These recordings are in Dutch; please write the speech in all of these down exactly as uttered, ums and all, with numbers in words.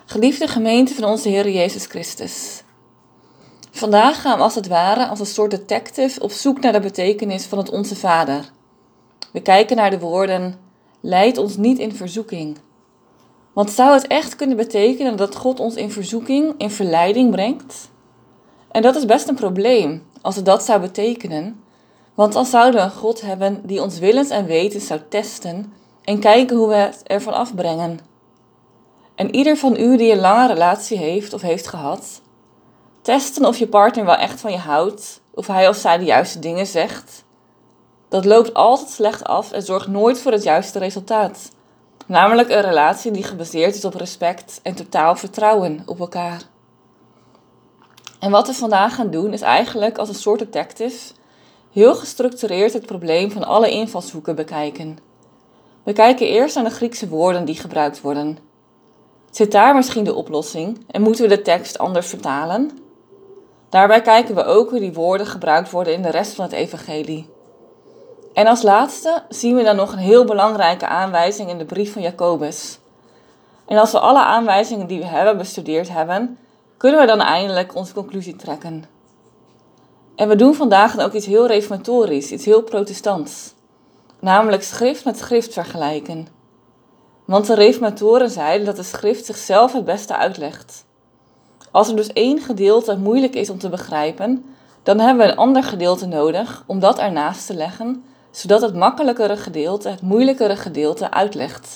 Geliefde gemeente van onze Heer Jezus Christus. Vandaag gaan we als het ware als een soort detective op zoek naar de betekenis van het Onze Vader. We kijken naar de woorden, leid ons niet in verzoeking. Want zou het echt kunnen betekenen dat God ons in verzoeking, in verleiding brengt? En dat is best een probleem, als het dat zou betekenen. Want dan zouden we een God hebben die ons willens en wetens zou testen en kijken hoe we het ervan afbrengen. En ieder van u die een lange relatie heeft of heeft gehad, testen of je partner wel echt van je houdt, of hij of zij de juiste dingen zegt, dat loopt altijd slecht af en zorgt nooit voor het juiste resultaat. Namelijk een relatie die gebaseerd is op respect en totaal vertrouwen op elkaar. En wat we vandaag gaan doen is eigenlijk als een soort detective heel gestructureerd het probleem van alle invalshoeken bekijken. We kijken eerst naar de Griekse woorden die gebruikt worden. Zit daar misschien de oplossing en moeten we de tekst anders vertalen? Daarbij kijken we ook hoe die woorden gebruikt worden in de rest van het evangelie. En als laatste zien we dan nog een heel belangrijke aanwijzing in de brief van Jacobus. En als we alle aanwijzingen die we hebben bestudeerd hebben, kunnen we dan eindelijk onze conclusie trekken. En we doen vandaag dan ook iets heel reformatorisch, iets heel protestants. Namelijk schrift met schrift vergelijken. Want de reformatoren zeiden dat de schrift zichzelf het beste uitlegt. Als er dus één gedeelte moeilijk is om te begrijpen, dan hebben we een ander gedeelte nodig om dat ernaast te leggen, zodat het makkelijkere gedeelte het moeilijkere gedeelte uitlegt.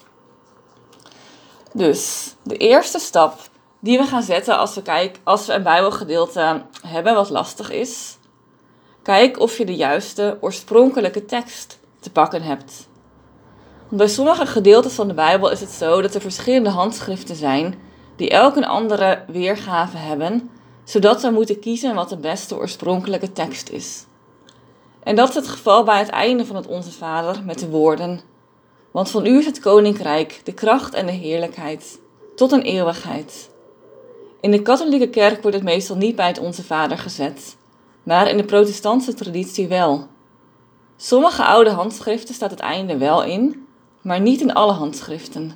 Dus de eerste stap die we gaan zetten als we, kijk, als we een Bijbelgedeelte hebben wat lastig is, kijk of je de juiste oorspronkelijke tekst te pakken hebt. Want bij sommige gedeeltes van de Bijbel is het zo dat er verschillende handschriften zijn die elk een andere weergave hebben, zodat we moeten kiezen wat de beste oorspronkelijke tekst is. En dat is het geval bij het einde van het Onze Vader met de woorden, want van u is het koninkrijk, de kracht en de heerlijkheid, tot een eeuwigheid. In de katholieke kerk wordt het meestal niet bij het Onze Vader gezet, maar in de protestantse traditie wel. Sommige oude handschriften staat het einde wel in, maar niet in alle handschriften.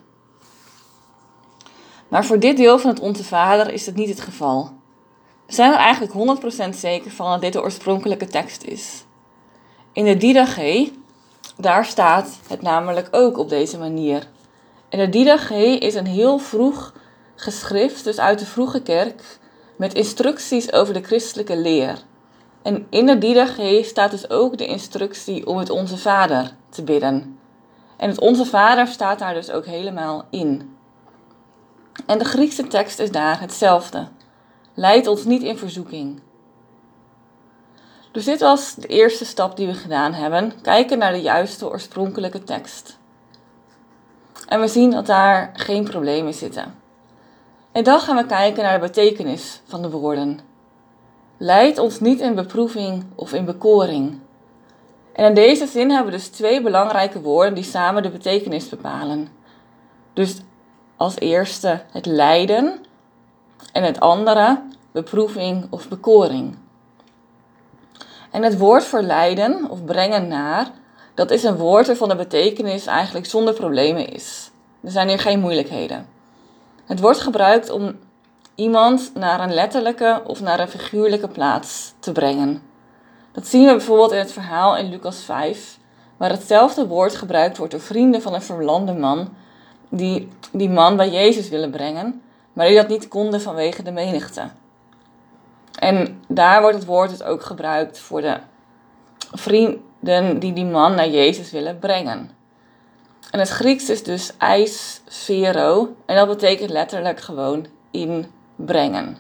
Maar voor dit deel van het Onze Vader is het niet het geval. We zijn er eigenlijk honderd procent zeker van dat dit de oorspronkelijke tekst is. In de Didache, daar staat het namelijk ook op deze manier. En de Didache is een heel vroeg geschrift, dus uit de vroege kerk, met instructies over de christelijke leer. En in de Didache staat dus ook de instructie om het Onze Vader te bidden. En het Onze Vader staat daar dus ook helemaal in. En de Griekse tekst is daar hetzelfde. Leid ons niet in verzoeking. Dus dit was de eerste stap die we gedaan hebben. Kijken naar de juiste oorspronkelijke tekst. En we zien dat daar geen problemen zitten. En dan gaan we kijken naar de betekenis van de woorden. Leid ons niet in beproeving of in bekoring. En in deze zin hebben we dus twee belangrijke woorden die samen de betekenis bepalen. Dus als eerste het lijden en het andere beproeving of bekoring. En het woord voor lijden of brengen naar, dat is een woord waarvan de betekenis eigenlijk zonder problemen is. Er zijn hier geen moeilijkheden. Het wordt gebruikt om iemand naar een letterlijke of naar een figuurlijke plaats te brengen. Dat zien we bijvoorbeeld in het verhaal in Lucas vijf, waar hetzelfde woord gebruikt wordt door vrienden van een verlamde man, die die man bij Jezus willen brengen, maar die dat niet konden vanwege de menigte. En daar wordt het woord dus ook gebruikt voor de vrienden die die man naar Jezus willen brengen. En het Grieks is dus eis vero en dat betekent letterlijk gewoon inbrengen.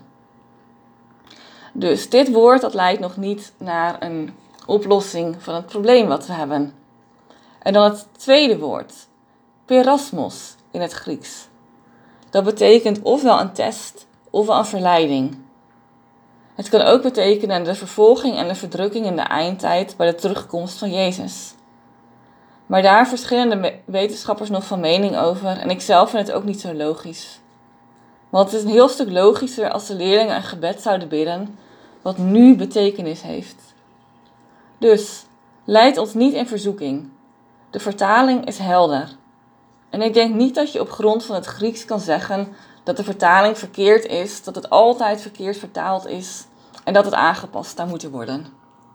Dus dit woord dat leidt nog niet naar een oplossing van het probleem wat we hebben. En dan het tweede woord, perasmos in het Grieks. Dat betekent ofwel een test ofwel een verleiding. Het kan ook betekenen de vervolging en de verdrukking in de eindtijd bij de terugkomst van Jezus. Maar daar verschillen de wetenschappers nog van mening over en ik zelf vind het ook niet zo logisch. Want het is een heel stuk logischer als de leerlingen een gebed zouden bidden wat nu betekenis heeft. Dus, leid ons niet in verzoeking. De vertaling is helder. En ik denk niet dat je op grond van het Grieks kan zeggen dat de vertaling verkeerd is, dat het altijd verkeerd vertaald is en dat het aangepast zou moeten worden.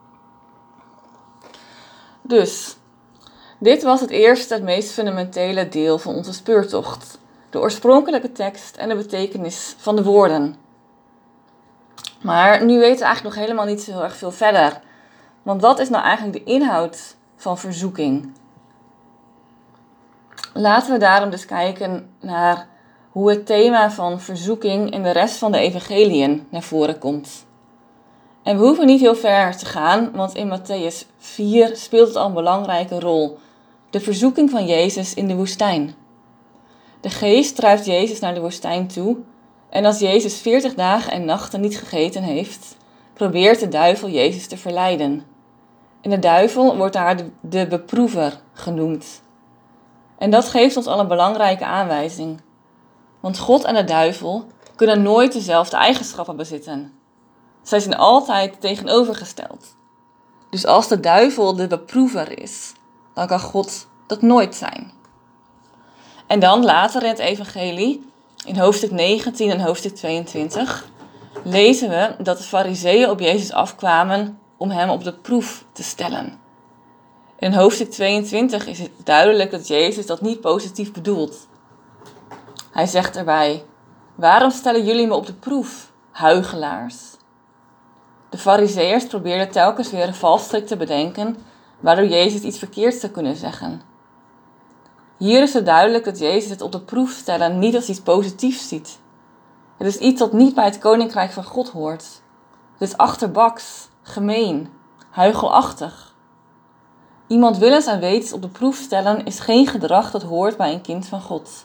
Dus, dit was het eerste, het meest fundamentele deel van onze speurtocht. De oorspronkelijke tekst en de betekenis van de woorden. Maar nu weten we eigenlijk nog helemaal niet zo heel erg veel verder. Want wat is nou eigenlijk de inhoud van verzoeking? Laten we daarom dus kijken naar hoe het thema van verzoeking in de rest van de evangeliën naar voren komt. En we hoeven niet heel ver te gaan, want in Matthäus vier speelt het al een belangrijke rol. De verzoeking van Jezus in de woestijn. De geest drijft Jezus naar de woestijn toe en als Jezus veertig dagen en nachten niet gegeten heeft, probeert de duivel Jezus te verleiden. En de duivel wordt daar de, de beproever genoemd. En dat geeft ons al een belangrijke aanwijzing. Want God en de duivel kunnen nooit dezelfde eigenschappen bezitten. Zij zijn altijd tegenovergesteld. Dus als de duivel de beproever is, dan kan God dat nooit zijn. En dan later in het evangelie, in hoofdstuk negentien en hoofdstuk tweeëntwintig, lezen we dat de Farizeeën op Jezus afkwamen om hem op de proef te stellen. In hoofdstuk tweeëntwintig is het duidelijk dat Jezus dat niet positief bedoelt. Hij zegt erbij: waarom stellen jullie me op de proef, huichelaars? De Farizeeërs probeerden telkens weer een valstrik te bedenken, waardoor Jezus iets verkeerds zou kunnen zeggen. Hier is het duidelijk dat Jezus het op de proef stellen niet als iets positiefs ziet. Het is iets dat niet bij het koninkrijk van God hoort. Het is achterbaks, gemeen, huichelachtig. Iemand willens en wetens op de proef stellen is geen gedrag dat hoort bij een kind van God.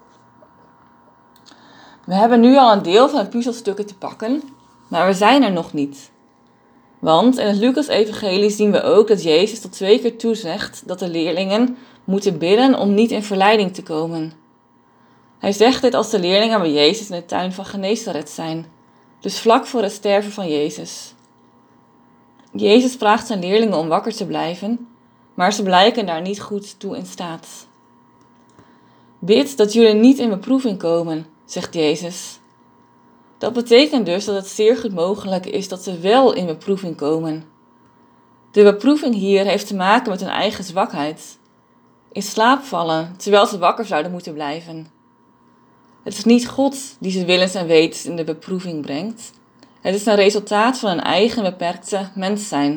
We hebben nu al een deel van de puzzelstukken te pakken, maar we zijn er nog niet. Want in het Lucas-evangelie zien we ook dat Jezus tot twee keer toezegt dat de leerlingen moeten bidden om niet in verleiding te komen. Hij zegt dit als de leerlingen bij Jezus in de tuin van Genesaret zijn, dus vlak voor het sterven van Jezus. Jezus vraagt zijn leerlingen om wakker te blijven, maar ze blijken daar niet goed toe in staat. Bid dat jullie niet in beproeving komen, zegt Jezus. Dat betekent dus dat het zeer goed mogelijk is dat ze wel in beproeving komen. De beproeving hier heeft te maken met hun eigen zwakheid. In slaap vallen, terwijl ze wakker zouden moeten blijven. Het is niet God die ze willens en wetens in de beproeving brengt. Het is een resultaat van hun eigen beperkte mens zijn.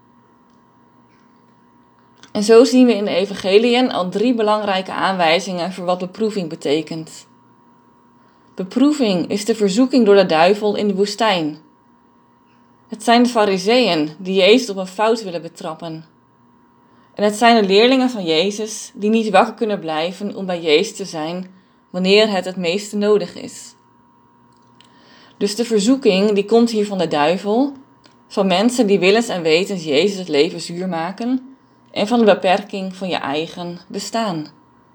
En zo zien we in de evangeliën al drie belangrijke aanwijzingen voor wat beproeving betekent. Beproeving is de verzoeking door de duivel in de woestijn. Het zijn de Farizeeën die Jezus op een fout willen betrappen. En het zijn de leerlingen van Jezus die niet wakker kunnen blijven om bij Jezus te zijn wanneer het het meeste nodig is. Dus de verzoeking die komt hier van de duivel, van mensen die willens en wetens Jezus het leven zuur maken en van de beperking van je eigen bestaan.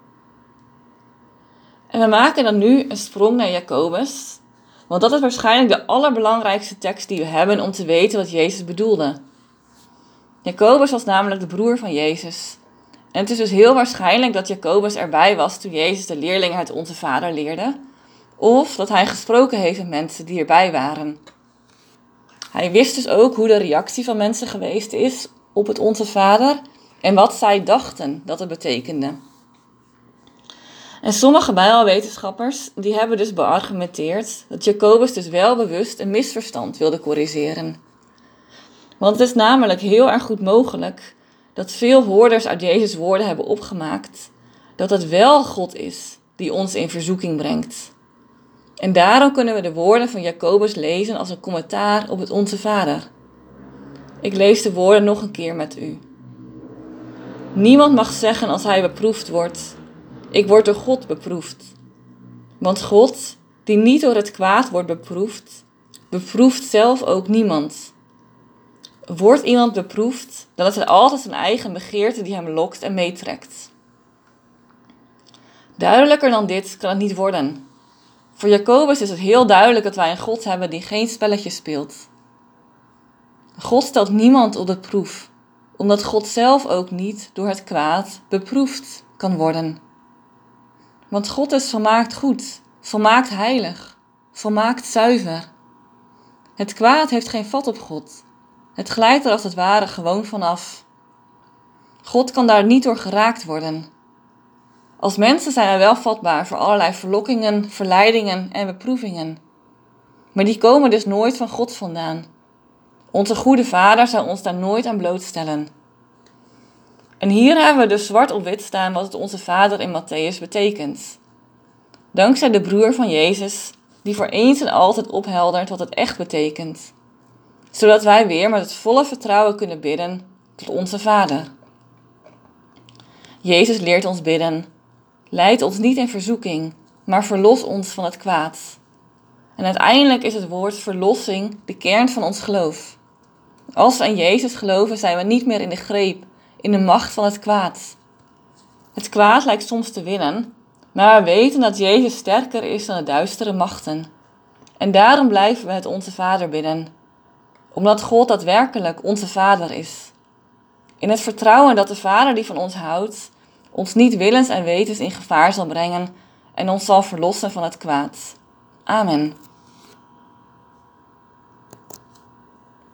En we maken dan nu een sprong naar Jacobus, want dat is waarschijnlijk de allerbelangrijkste tekst die we hebben om te weten wat Jezus bedoelde. Jacobus was namelijk de broer van Jezus. En het is dus heel waarschijnlijk dat Jacobus erbij was toen Jezus de leerlingen het Onze Vader leerde, of dat hij gesproken heeft met mensen die erbij waren. Hij wist dus ook hoe de reactie van mensen geweest is op het Onze Vader en wat zij dachten dat het betekende. En sommige Bijbelwetenschappers die hebben dus beargumenteerd dat Jacobus dus wel bewust een misverstand wilde corrigeren. Want het is namelijk heel erg goed mogelijk dat veel hoorders uit Jezus' woorden hebben opgemaakt dat het wel God is die ons in verzoeking brengt. En daarom kunnen we de woorden van Jacobus lezen als een commentaar op het Onze Vader. Ik lees de woorden nog een keer met u. Niemand mag zeggen als hij beproefd wordt: ik word door God beproefd. Want God, die niet door het kwaad wordt beproefd, beproeft zelf ook niemand. Wordt iemand beproefd, dan is het altijd zijn eigen begeerte die hem lokt en meetrekt. Duidelijker dan dit kan het niet worden. Voor Jacobus is het heel duidelijk dat wij een God hebben die geen spelletjes speelt. God stelt niemand op de proef, omdat God zelf ook niet door het kwaad beproefd kan worden. Want God is volmaakt goed, volmaakt heilig, volmaakt zuiver. Het kwaad heeft geen vat op God. Het glijdt er als het ware gewoon vanaf. God kan daar niet door geraakt worden. Als mensen zijn wij wel vatbaar voor allerlei verlokkingen, verleidingen en beproevingen. Maar die komen dus nooit van God vandaan. Onze goede Vader zou ons daar nooit aan blootstellen. En hier hebben we dus zwart op wit staan wat het onze Vader in Matthäus betekent. Dankzij de broer van Jezus, die voor eens en altijd opheldert wat het echt betekent. Zodat wij weer met het volle vertrouwen kunnen bidden tot onze Vader. Jezus leert ons bidden. Leid ons niet in verzoeking, maar verlos ons van het kwaad. En uiteindelijk is het woord verlossing de kern van ons geloof. Als we aan Jezus geloven, zijn we niet meer in de greep, in de macht van het kwaad. Het kwaad lijkt soms te winnen, maar we weten dat Jezus sterker is dan de duistere machten. En daarom blijven we het onze Vader bidden, omdat God daadwerkelijk onze Vader is. In het vertrouwen dat de Vader die van ons houdt, ons niet willens en wetens in gevaar zal brengen en ons zal verlossen van het kwaad. Amen.